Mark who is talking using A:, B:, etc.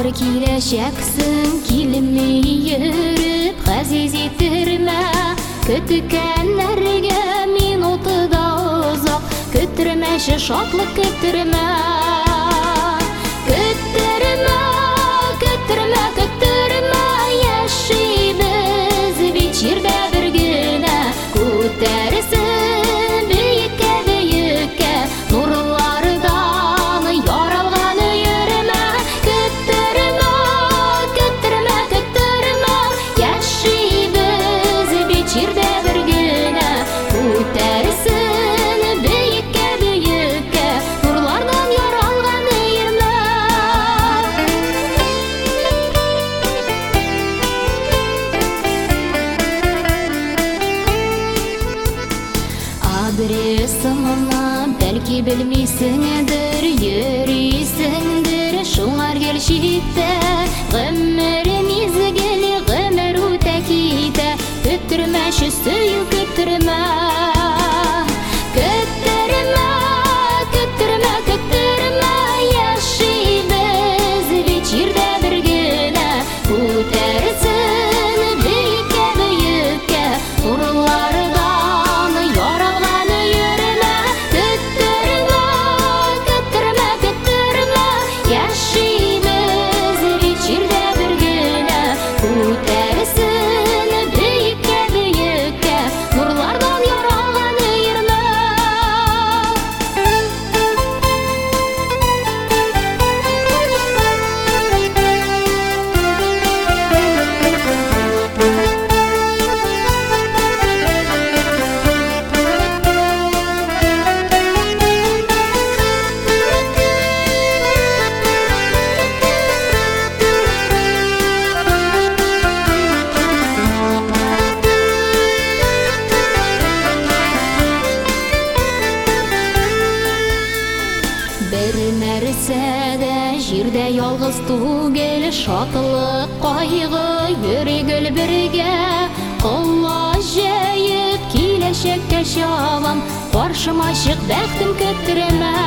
A: Тағдыр киләчәксең, килмей йөреп, ғәзиз иттермә. Көткәннәргә минуты да озак, көттермәче шатлык көттермә. Көттермә, көттермә, көттермә, яшибез бит җирдә бер генә. Күтәрсен биеккә, биеккә, нурлардан яралган өермә. Көттермә, көттермә, көттермә, яшибез бит җирдә бер генә. Күтәрсен биеккә, биеккә, нурлардан яралган өермә. Адресыңны бәлки белмисеңдер, йөрисеңдер, шуңар гел җитә. Гомер мизгел, гомер үтә китә, көттермәче сөю көттермә. Көттермә, көттермә, көттермә, яшибез бит җирдә бер генә. Күтәрсен биеккә, биеккә, нурлардан яралган өермә. Көттермә, көттермә, көттермә, яшибез бит җирдә бер генә. Күтәрсен биеккә, биеккә, нурлардан яралган өермә. Бер нәрсә дә җирдә ялгыз түгел, шатлык, кайгы, йөрегел бергә. Колла җәеп киләчәккә чабам, каршыма чык, бәхтем көттермә.